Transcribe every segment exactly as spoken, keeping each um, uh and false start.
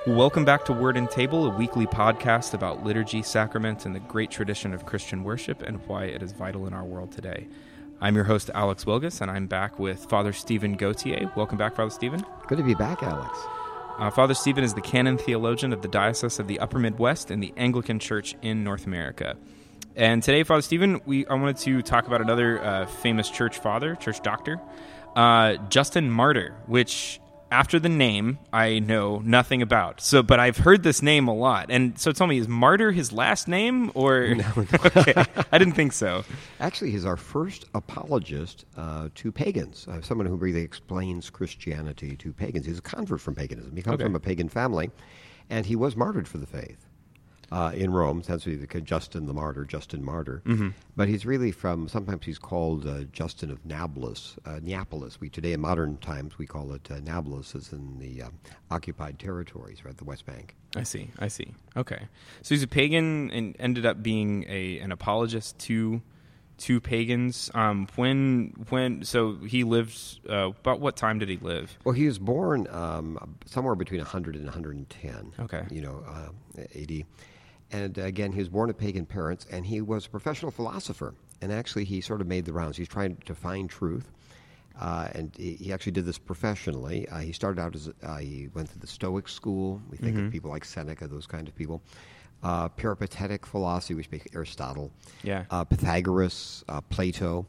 Welcome back to Word and Table, a weekly podcast about liturgy, sacrament, and the great tradition of Christian worship and why it is vital in our world today. I'm your host, Alex Wilgus, and I'm back with Father Stephen Gautier. Welcome back, Father Stephen. Good to be back, Alex. Uh, Father Stephen is the canon theologian of the Diocese of the Upper Midwest and the Anglican Church in North America. And today, Father Stephen, we I wanted to talk about another uh, famous church father, church doctor, uh, Justin Martyr, which, after the name, I know nothing about. So, but I've heard this name a lot. And so tell me, is Martyr his last name? Or No, no. Okay, I didn't think so. Actually, he's our first apologist uh, to pagans, uh, someone who really explains Christianity to pagans. He's a convert from paganism. He comes Okay. from a pagan family, and he was martyred for the faith. Uh, in Rome, hence the Justin the Martyr, Justin Martyr. Mm-hmm. But he's really from, sometimes he's called uh, Justin of Nablus, uh, Neapolis. We today, in modern times, we call it uh, Nablus, as in the uh, occupied territories, right, the West Bank. I see, I see. Okay. So he's a pagan and ended up being a an apologist to to pagans. Um, when, when, so he lived, uh, about what time did he live? Well, he was born um, somewhere between one hundred and one hundred ten, Okay. you know, uh, A D. And again, he was born to pagan parents, and he was a professional philosopher. And actually, he sort of made the rounds. He's trying to find truth, uh, and he, he actually did this professionally. Uh, he started out as uh, he went to the Stoic school. We think Mm-hmm. of people like Seneca, those kind of people. Uh, Peripatetic philosophy, which makes Aristotle. Yeah. Uh, Pythagoras, uh, Plato.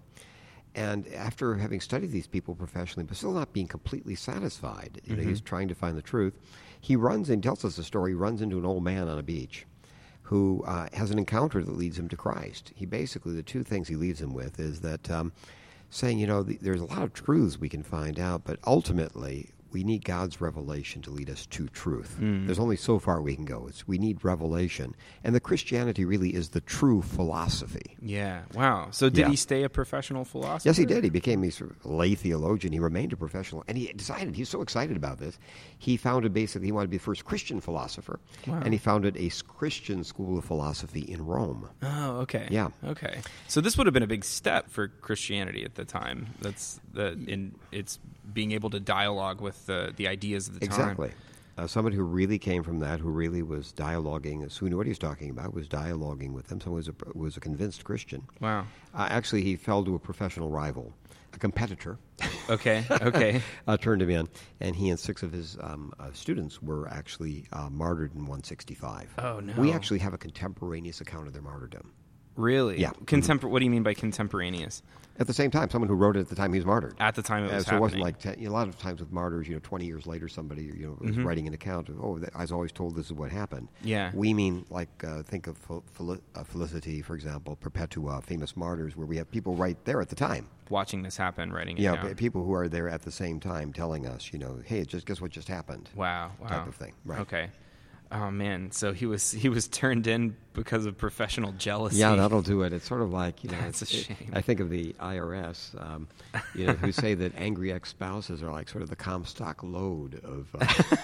And after having studied these people professionally, but still not being completely satisfied, you know, Mm-hmm. he's trying to find the truth. He runs and tells us the story. He runs into an old man on a beach who uh, has an encounter that leads him to Christ. He basically, the two things he leaves him with is that um, saying, you know, the, there's a lot of truths we can find out, but ultimately we need God's revelation to lead us to truth. Mm. There's only so far we can go. It's, we need revelation. And the Christianity really is the true philosophy. Yeah, wow. So did Yeah. he stay a professional philosopher? Yes, he did. He became a sort of lay theologian. He remained a professional. And he decided, he's so excited about this, he founded basically, he wanted to be the first Christian philosopher. Wow. And he founded a Christian school of philosophy in Rome. Oh, okay. Yeah. Okay. So this would have been a big step for Christianity at the time. That's the in it's being able to dialogue with the the ideas of the time. Exactly. Uh, someone who really came from that, who really was dialoguing, who knew what he was talking about, was dialoguing with them. Someone who was a, was a convinced Christian. Wow. Uh, actually, he fell to a professional rival, a competitor. Okay. Okay. uh, turned him in, and he and six of his um, uh, students were actually uh, martyred in one sixty-five. Oh, no. We actually have a contemporaneous account of their martyrdom. Really? Yeah. Contempor- What do you mean by contemporaneous? At the same time, someone who wrote it at the time he was martyred. At the time it Uh, was so it wasn't happening. like ten, you know, a lot of times with martyrs, you know, twenty years later, somebody you know was Mhm. writing an account of, oh, I was always told this is what happened. Yeah. We mean like uh, think of Fel- Fel- uh, Felicity, for example, Perpetua, famous martyrs, where we have people right there at the time. Watching this happen, writing it Yeah, down. p- people who are there at the same time telling us, you know, hey, just guess what just happened. Wow. Wow. Type of thing. Right. Okay. Oh man. So he was he was turned in because of professional jealousy. Yeah, that'll do it. It's sort of like, you know, That's a it's- it- shame. I think of the I R S, um, you know, who say that angry ex-spouses are like sort of the Comstock load of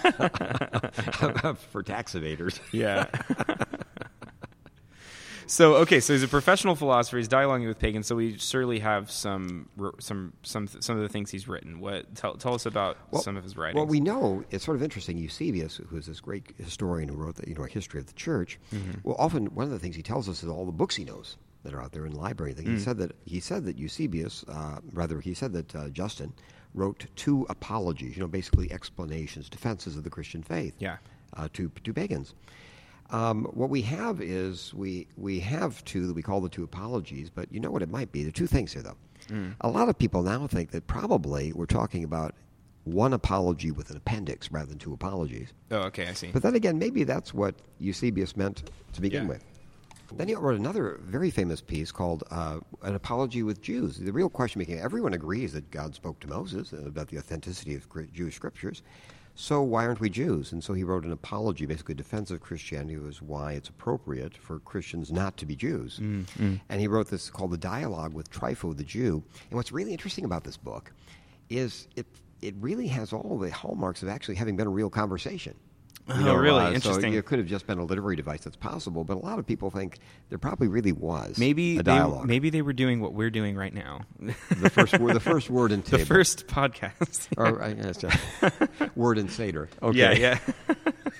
uh, for tax evaders. Yeah. So okay, so he's a professional philosopher. He's dialoguing with pagans. So we surely have some some some some of the things he's written. What tell tell us about Well, some of his writings? Well, we know it's sort of interesting. Eusebius, who is this great historian who wrote the, you know, a history of the church. Mm-hmm. Well, often one of the things he tells us is all the books he knows that are out there in the library. He Mm. said that he said that Eusebius, uh, rather, he said that uh, Justin wrote two apologies. You know, basically explanations, defenses of the Christian faith. Yeah. Uh, to to pagans. Um, what we have is we we have two that we call the two apologies, but you know what it might be? There are two things here, though. Mm. A lot of people now think that probably we're talking about one apology with an appendix rather than two apologies. Oh, okay, I see. But then again, maybe that's what Eusebius meant to begin Yeah. with. Then he wrote another very famous piece called uh, An Apology with Jews. The real question became, everyone agrees that God spoke to Moses about the authenticity of Jewish scriptures. So why aren't we Jews? And so he wrote an apology, basically a defense of Christianity, was why it's appropriate for Christians not to be Jews. Mm, mm. And he wrote this called The Dialogue with Trypho the Jew. And what's really interesting about this book is it it really has all the hallmarks of actually having been a real conversation. You Oh, really? uh, Interesting. So it could have just been a literary device. That's possible, but a lot of people think there probably really was Maybe a they, dialogue. maybe they were doing what we're doing right now. the first word, the first word in table, The first podcast. or I guess, uh, word in Seder. Okay. Yeah, yeah.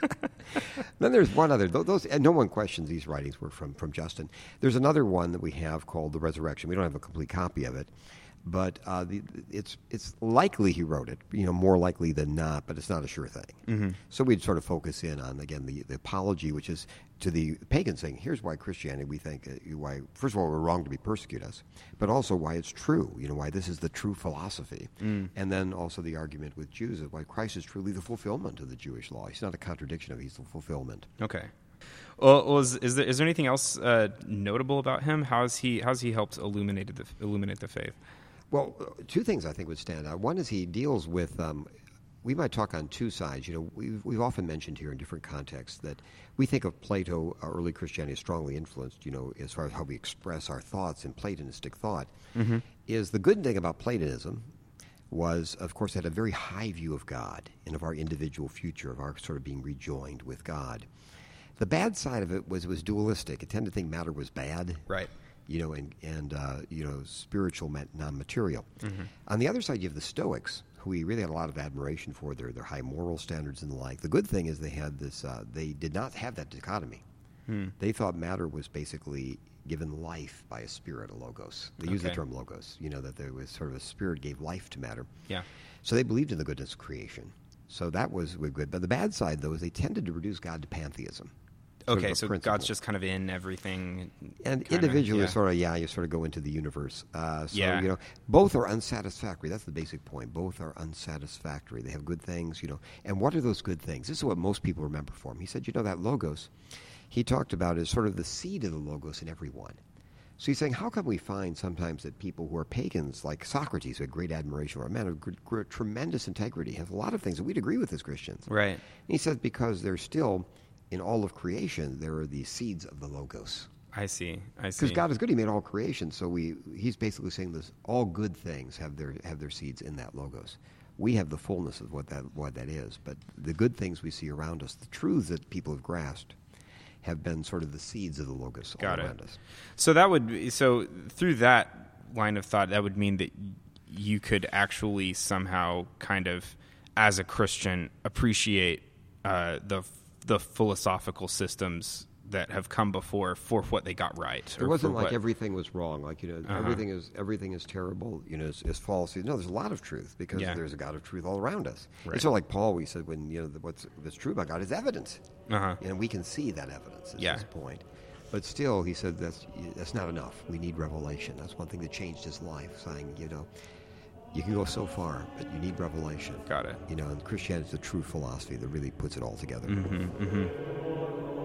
Then there's one other. tho- Those and no one questions these writings were from from Justin. There's another one that we have called the Resurrection. We don't have a complete copy of it, but uh, the, it's it's likely he wrote it. You know, more likely than not, but it's not a sure thing. Mm-hmm. So we'd sort of focus in on again the, the apology, which is to the pagans saying, here's why Christianity we think uh, why first of all we're wrong to be persecute us, but also why it's true. You know, why this is the true philosophy, Mm. and then also the argument with Jews of why Christ is truly the fulfillment of the Jewish law. He's not a contradiction of it, he's the fulfillment. Okay. Well, well is, is there is there anything else uh, notable about him? How has he how's he helped illuminate the illuminate the faith? Well, uh, two things I think would stand out. One is he deals with. Um, we might talk on two sides. You know, we've, we've often mentioned here in different contexts that we think of Plato, uh, early Christianity, as strongly influenced. You know, as far as how we express our thoughts in Platonistic thought. Mm-hmm. Is the good thing about Platonism was, of course, it had a very high view of God and of our individual future, of our sort of being rejoined with God. The bad side of it was it was dualistic. It tended to think matter was bad. Right. You know, and, and uh, you know, spiritual meant non-material. Mm-hmm. On the other side, you have the Stoics, who we really had a lot of admiration for, their their high moral standards and the like. The good thing is they had this, uh, they did not have that dichotomy. Hmm. They thought matter was basically given life by a spirit, a logos. They use the Okay. term logos, you know, that there was sort of a spirit gave life to matter. Yeah. So they believed in the goodness of creation. So that was good. But the bad side, though, is they tended to reduce God to pantheism. Sort of Okay, a so principle. God's just kind of in everything. And kinda, individually, yeah. sort of, yeah, you sort of go into the universe. Uh, so, Yeah. you know, both are unsatisfactory. That's the basic point. Both are unsatisfactory. They have good things, you know. And what are those good things? This is what most people remember from him. He said, you know, that logos, he talked about as sort of the seed of the logos in everyone. So he's saying, how come we find sometimes that people who are pagans, like Socrates, who had great admiration for a man of gr- gr- tremendous integrity, has a lot of things that we'd agree with as Christians. Right. And he said, because they're still, in all of creation, there are the seeds of the logos. I see. I see. Because God is good; He made all creation. So we, He's basically saying this: all good things have their have their seeds in that logos. We have the fullness of what that what that is. But the good things we see around us, the truths that people have grasped, have been sort of the seeds of the logos all Got it. around us. So that would be, so through that line of thought, that would mean that you could actually somehow kind of, as a Christian, appreciate uh, the the philosophical systems that have come before for what they got right. It or wasn't for like what- everything was wrong. Like you know, Uh-huh. everything is everything is terrible. You know, is, is false. No, there's a lot of truth because Yeah. there's a God of truth all around us. Right. It's sort of like Paul. We said when you know the, what's what's true about God is evidence, Uh-huh. and we can see that evidence. Is Yeah. his point. But still, he said that's that's not enough. We need revelation. That's one thing that changed his life. Saying, you know, you can go so far, but you need revelation. Got it. You know, and Christianity is the true philosophy that really puts it all together. Mm-hmm, mm-hmm.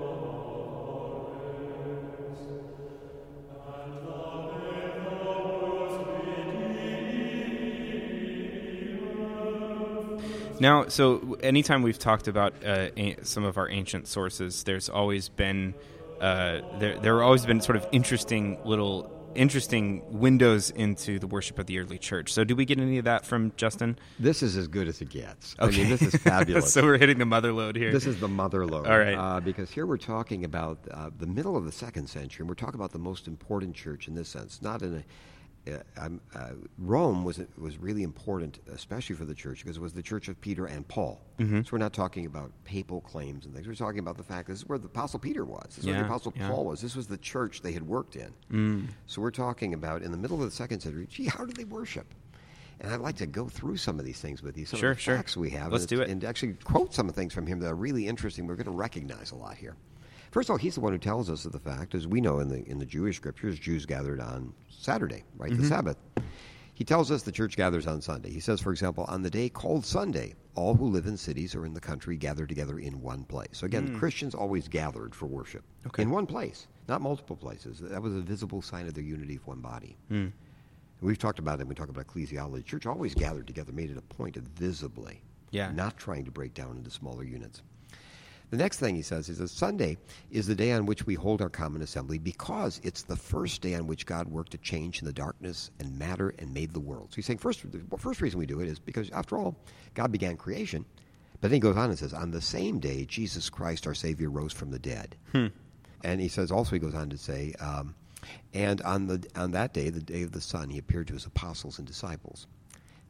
Now, so anytime we've talked about uh, a- some of our ancient sources, there's always been uh, there there have always been sort of interesting little interesting windows into the worship of the early church. So, do we get any of that from Justin? This is as good as it gets. Okay. I mean, this is fabulous. So we're hitting the mother lode here. This is the mother lode. All right. Uh, because here we're talking about uh, the middle of the second century, and we're talking about the most important church in this sense. Not in a uh, um, uh, Rome was was really important, especially for the church, because it was the church of Peter and Paul. Mm-hmm. So we're not talking about papal claims and things. We're talking about the fact this is where the Apostle Peter was. This is where Yeah, the Apostle yeah. Paul was. This was the church they had worked in. Mm. So we're talking about in the middle of the second century. Gee, how did they worship? And I'd like to go through some of these things with you, some Sure, of the sure. facts we have. Let's and do it's- it. And actually quote some of the things from him that are really interesting. We're going to recognize a lot here. First of all, he's the one who tells us of the fact, as we know in the in the Jewish scriptures, Jews gathered on Saturday, right, Mm-hmm. the Sabbath. He tells us the church gathers on Sunday. He says, for example, on the day called Sunday, all who live in cities or in the country gather together in one place. So again, Christians always gathered for worship Okay. in one place, not multiple places. That was a visible sign of their unity of one body. Mm. We've talked about it. We talk about ecclesiology. Church always gathered together, made it a point of visibly, Yeah. not trying to break down into smaller units. The next thing he says is that Sunday is the day on which we hold our common assembly because it's the first day on which God worked a change in the darkness and matter and made the world. So he's saying first, the first reason we do it is because, after all, God began creation. But then he goes on and says, on the same day, Jesus Christ, our Savior, rose from the dead. Hmm. And he says, also he goes on to say, um, and on the on that day, the day of the Son, he appeared to his apostles and disciples.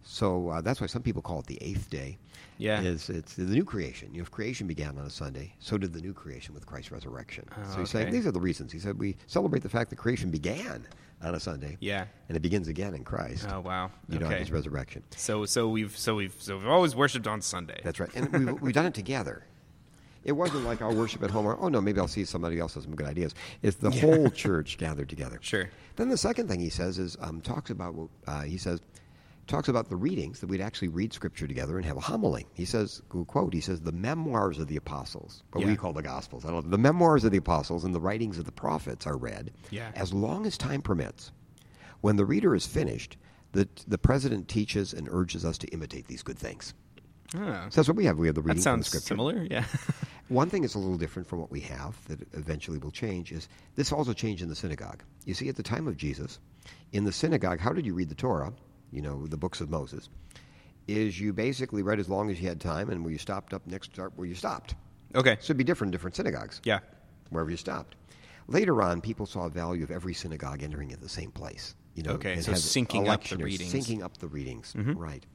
So uh, that's why some people call it the eighth day. Yeah. Is it's the new creation. You know, if creation began on a Sunday, so did the new creation with Christ's resurrection. Oh, so he's okay. saying these are the reasons. He said we celebrate the fact that creation began on a Sunday. Yeah. And it begins again in Christ. Oh, wow. You know, Okay. at his resurrection. So so we've so we've so we've always worshipped on Sunday. That's right. And we've, we've done it together. It wasn't like our worship at home or, oh, no, maybe I'll see somebody else has some good ideas. It's the Yeah. whole church gathered together. Sure. Then the second thing he says is, um, talks about, uh, he says, talks about the readings, that we'd actually read Scripture together and have a homily. He says, quote, he says, the memoirs of the apostles, what Yeah. we call the Gospels, I don't know, the memoirs of the apostles and the writings of the prophets are read Yeah. as long as time permits. When the reader is finished, the, the president teaches and urges us to imitate these good things. Oh. So that's what we have. We have the That reading from the sounds Scripture. similar. Yeah. One thing that's a little different from what we have that eventually will change is this also changed in the synagogue. You see, at the time of Jesus, in the synagogue, how did you read the Torah, you know, the books of Moses, is you basically read as long as you had time, and where you stopped up next start where you stopped. Okay. So it'd be different in different synagogues, Yeah. wherever you stopped. Later on, people saw value of every synagogue entering at the same place. You know, Okay, it so has syncing up the electioners, readings. Syncing up the readings, Mhm. right.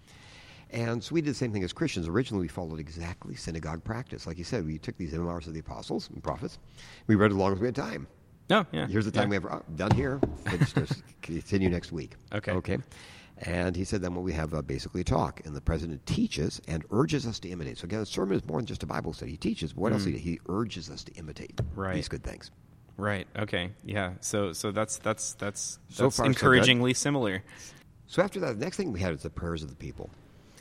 And so we did the same thing as Christians. Originally, we followed exactly synagogue practice. Like you said, we took these memoirs of the apostles and prophets. We read as long as we had time. No. Yeah. Here's the time yeah. we have oh, done here. Finished. Let's continue next week. Okay. Okay. And he said then what we have uh, basically a talk, and the president teaches and urges us to imitate. So again, the sermon is more than just a Bible study. He teaches. But what else? He, he urges us to imitate Right. these good things. Right. Okay. Yeah. So so that's that's that's So that's far, so good. encouragingly similar. So after that, the next thing we had is the prayers of the people.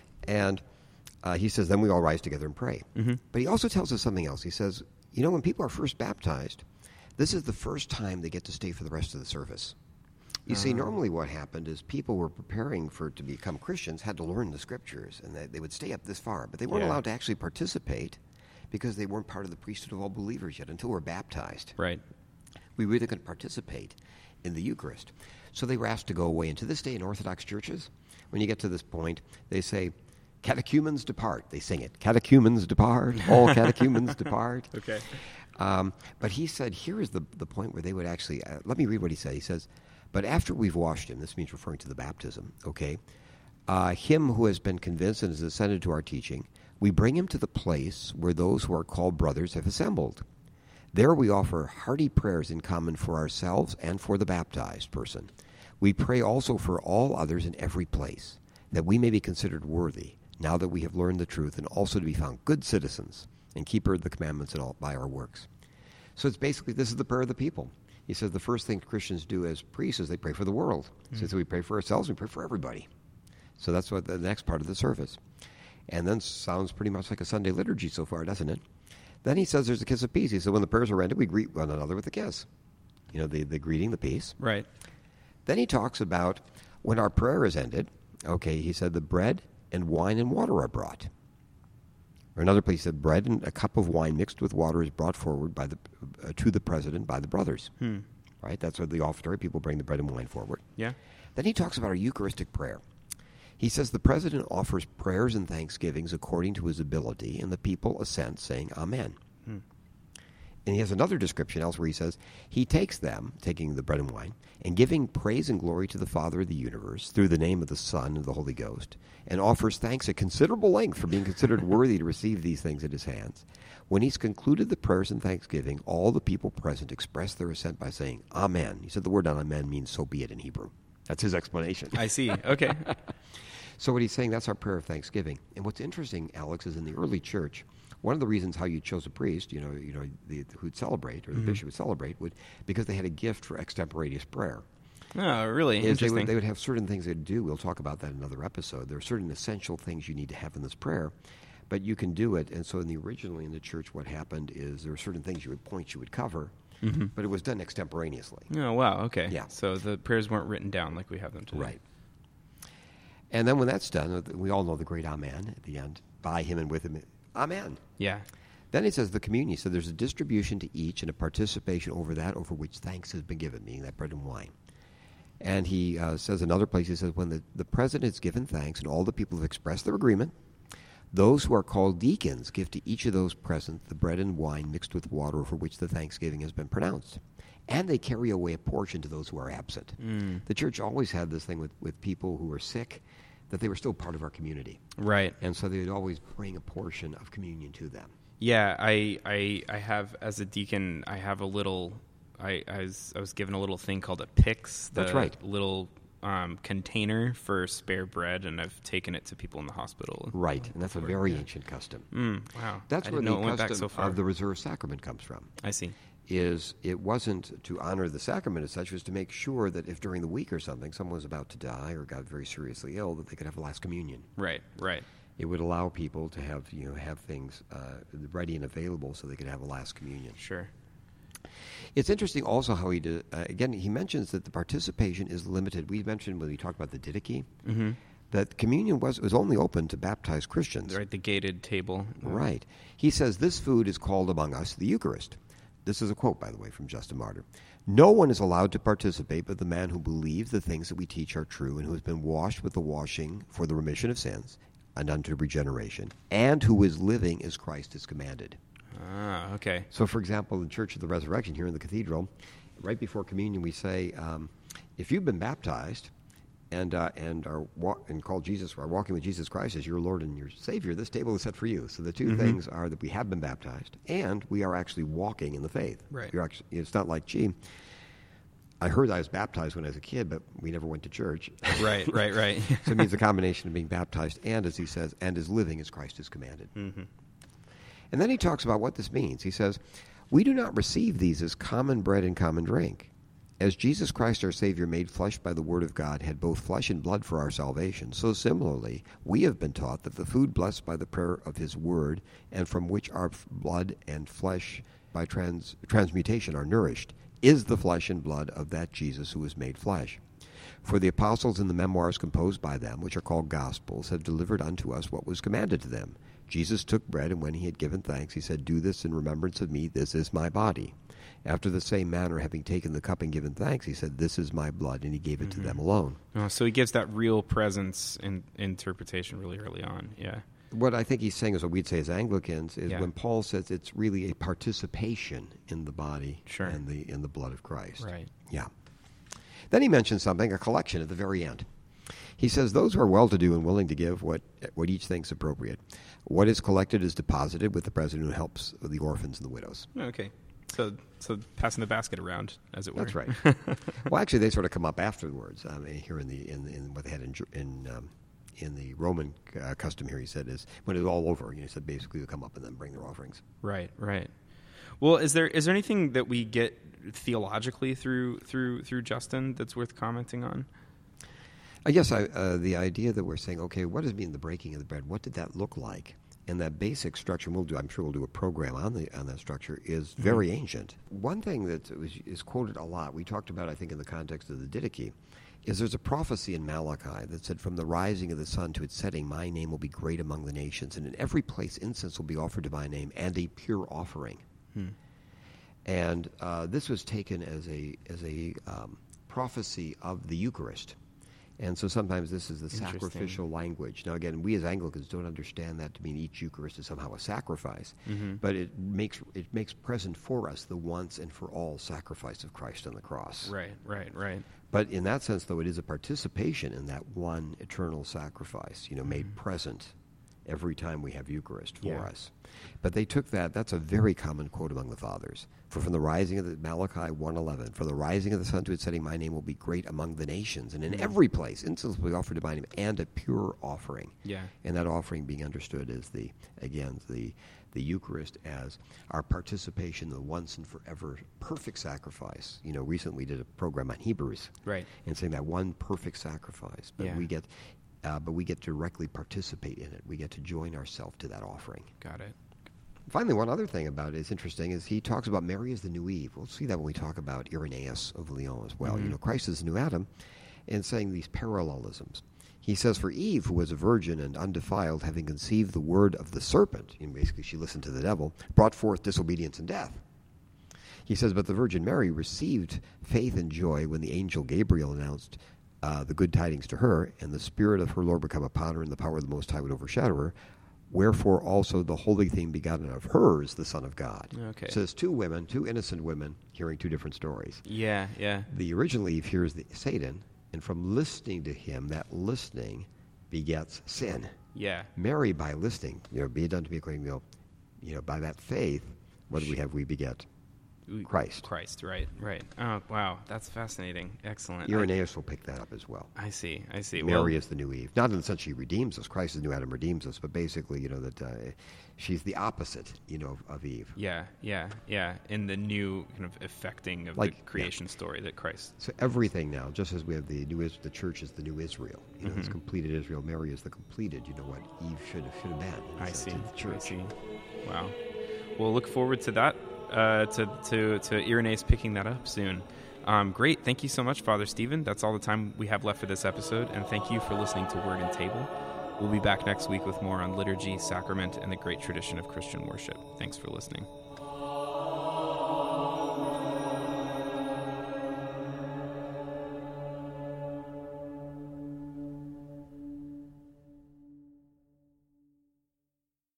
And uh, he says, then we all rise together and pray. Mm-hmm. But he also tells us something else. He says, you know, when people are first baptized, this is the first time they get to stay for the rest of the service. You see, Oh. normally what happened is people were preparing for to become Christians, had to learn the Scriptures, and they, they would stay up this far. But they weren't Yeah. allowed to actually participate because they weren't part of the priesthood of all believers yet until we're baptized. Right. We really couldn't participate in the Eucharist. So they were asked to go away. And to this day in Orthodox churches, when you get to this point, they say, catechumens depart. They sing it. Catechumens depart. All catechumens depart. Okay. Um, but he said, here is the, the point where they would actually, uh, let me read what he said. He says, but after we've washed him, this means referring to the baptism, okay, uh, him who has been convinced and has ascended to our teaching, we bring him to the place where those who are called brothers have assembled. There we offer hearty prayers in common for ourselves and for the baptized person. We pray also for all others in every place, that we may be considered worthy, now that we have learned the truth, and also to be found good citizens and keeper of the commandments and all by our works. So it's basically, this is the prayer of the people. He says the first thing Christians do as priests is they pray for the world. Mm-hmm. So we pray for ourselves, we pray for everybody. So that's what the next part of the service. And then sounds pretty much like a Sunday liturgy so far, doesn't it? Then he says there's a kiss of peace. He said when the prayers are ended, we greet one another with a kiss. You know, the, the greeting, the peace. Right. Then he talks about when our prayer is ended, okay, he said the bread and wine and water are brought. Or another place he said bread and a cup of wine mixed with water is brought forward by the uh, to the president by the brothers. Hmm. Right? That's what the offertory, people bring the bread and wine forward. Yeah. Then he talks about our Eucharistic prayer. He says the president offers prayers and thanksgivings according to his ability, and the people assent, saying Amen. Hmm. And he has another description else where he says, he takes them, taking the bread and wine, and giving praise and glory to the Father of the universe through the name of the Son and the Holy Ghost, and offers thanks at considerable length for being considered worthy to receive these things at his hands. When he's concluded the prayers and thanksgiving, all the people present express their assent by saying, Amen. He said the word Amen means so be it in Hebrew. That's his explanation. I see. Okay. So what he's saying, that's our prayer of thanksgiving. And what's interesting, Alex, is in the early church, one of the reasons how you chose a priest, you know, you know, the, who'd celebrate, or the Mhm. bishop would celebrate, would because they had a gift for extemporaneous prayer. Oh, really? Is they Interesting. would, they would have certain things they'd do. We'll talk about that in another episode. There are certain essential things you need to have in this prayer, but you can do it. And so in the originally in the church, what happened is there were certain things you would points you would cover, mm-hmm. but it was done extemporaneously. Oh, wow. Okay. Yeah. So the prayers weren't written down like we have them today. Right. And then when that's done, we all know the great Amen at the end. By him and with him. Amen. Yeah. Then he says the communion. So there's a distribution to each and a participation over that over which thanks has been given, meaning that bread and wine. And he uh, says another place, he says, when the, the president has given thanks and all the people have expressed their agreement, those who are called deacons give to each of those present the bread and wine mixed with water over which the thanksgiving has been pronounced. And they carry away a portion to those who are absent. Mm. The church always had this thing with, with people who were sick. that they were still part of our community. Right. And so they would always bring a portion of communion to them. Yeah, I, I, I have, as a deacon, I have a little, I, I, was, I was given a little thing called a pyx. The That's right. little um, container for spare bread, and I've taken it to people in the hospital. Right, and that's a very ancient custom. Mm, wow. That's I where didn't the know it went back custom so far. of the reserved sacrament comes from. I see. Is it wasn't to honor the sacrament as such, it was to make sure that if during the week or something someone was about to die or got very seriously ill, that they could have a last communion. Right, right. It would allow people to have, you know, have things uh, ready and available so they could have a last communion. Sure. It's interesting also how he did, uh, again, he mentions that the participation is limited. We mentioned when we talked about the Didache, Mm-hmm. that communion was, was only open to baptized Christians. Right, the gated table. Right. He says, this food is called among us the Eucharist. This is a quote, by the way, from Justin Martyr. No one is allowed to participate but the man who believes the things that we teach are true and who has been washed with the washing for the remission of sins and unto regeneration, and who is living as Christ has commanded. Ah, okay. So, for example, in Church of the Resurrection here in the cathedral, right before communion we say, um, if you've been baptized and uh, and are wa- and called Jesus, or are walking with Jesus Christ as your Lord and your Savior, this table is set for you. So the two Mm-hmm. things are that we have been baptized and we are actually walking in the faith. Right. You're actually, it's not like, gee, I heard I was baptized when I was a kid, but we never went to church. Right, right, right. So it means a combination of being baptized and, as he says, and is living as Christ has commanded. Mm-hmm. And then he talks about what this means. He says, we do not receive these as common bread and common drink. As Jesus Christ our Savior made flesh by the Word of God had both flesh and blood for our salvation, so similarly we have been taught that the food blessed by the prayer of His Word and from which our blood and flesh by trans- transmutation are nourished is the flesh and blood of that Jesus who was made flesh. For the apostles in the memoirs composed by them, which are called Gospels, have delivered unto us what was commanded to them. Jesus took bread, and when he had given thanks, he said, do this in remembrance of me, this is my body. After the same manner, having taken the cup and given thanks, he said, this is my blood, and he gave it Mm-hmm. to them alone. Oh, so he gives that real presence in interpretation really early on, yeah. What I think he's saying is what we'd say as Anglicans is Yeah. when Paul says it's really a participation in the body Sure. and the in the blood of Christ. Right. Yeah. Then he mentions something, a collection at the very end. He says, those who are well-to-do and willing to give what what each thinks appropriate. What is collected is deposited with the president who helps the orphans and the widows. Okay. So so passing the basket around, as it were. That's right. Well, actually, they sort of come up afterwards. I mean, here in the in, in what they had in Jer- in um, in the Roman uh, custom here, he said is when it's all over. You know, he said basically they come up and then bring their offerings. Right, right. Well, is there is there anything that we get theologically through through through Justin that's worth commenting on? I guess I, uh, the idea that we're saying, okay, what does it mean the breaking of the bread? What did that look like? And that basic structure, and we'll do, I'm sure we'll do a program on the on that structure, is very mm-hmm. ancient. One thing that was, is quoted a lot, we talked about, I think, in the context of the Didache, is there's a prophecy in Malachi that said, from the rising of the sun to its setting, my name will be great among the nations, and in every place incense will be offered to my name, and a pure offering. Hmm. And uh, this was taken as a as a um, prophecy of the Eucharist. And so sometimes this is the sacrificial language. Now, again, we as Anglicans don't understand that to mean each Eucharist is somehow a sacrifice, mm-hmm. but it makes it makes present for us the once and for all sacrifice of Christ on the cross. Right, right, right. But in that sense, though, it is a participation in that one eternal sacrifice, you know, mm-hmm. made present every time we have Eucharist for yeah. us. But they took that, that's a very common quote among the fathers. For from the rising of the, Malachi one eleven, for the rising of the sun to its setting, my name will be great among the nations. And in mm-hmm. every place, incense will be offered to my name, and a pure offering. Yeah. And that offering being understood as the, again, the the Eucharist as our participation in the once and forever perfect sacrifice. You know, recently we did a program on Hebrews. Right. And saying that one perfect sacrifice. But yeah. we get uh, but we get to directly participate in it. We get to join ourselves to that offering. Got it. Finally, one other thing about it is interesting is he talks about Mary as the new Eve. We'll see that when we talk about Irenaeus of Lyon as well. Mm-hmm. You know, Christ is the new Adam, and saying these parallelisms. He says, for Eve, who was a virgin and undefiled, having conceived the word of the serpent, and basically she listened to the devil, brought forth disobedience and death. He says, but the Virgin Mary received faith and joy when the angel Gabriel announced uh, the good tidings to her, and the Spirit of her Lord would come upon her, and the power of the Most High would overshadow her. Wherefore also the holy thing begotten of her is the Son of God. Okay. So it's two women, two innocent women, hearing two different stories. Yeah, yeah. The original Eve hears the Satan, and from listening to him, that listening begets sin. Yeah. Mary, by listening, you know, be it done to me according to your will, you know, by that faith, what do we have? We beget Christ. Christ, right, right. Oh, wow, that's fascinating. Excellent. Irenaeus will pick that up as well. I see, I see. Mary well, is the new Eve. Not in the sense she redeems us. Christ is the new Adam, redeems us. But basically, you know, that uh, she's the opposite, you know, of Eve. Yeah, yeah, yeah. In the new kind of effecting of like, the creation yeah. story that Christ... So everything now, just as we have the new, the church is the new Israel. You know, mm-hmm. it's completed Israel. Mary is the completed, you know, what Eve should have, should have been. I see, the church. I see. Wow. We'll look forward to that. Uh, to, to, to Irenaeus picking that up soon. Um, great. Thank you so much, Father Stephen. That's all the time we have left for this episode, and thank you for listening to Word and Table. We'll be back next week with more on liturgy, sacrament, and the great tradition of Christian worship. Thanks for listening.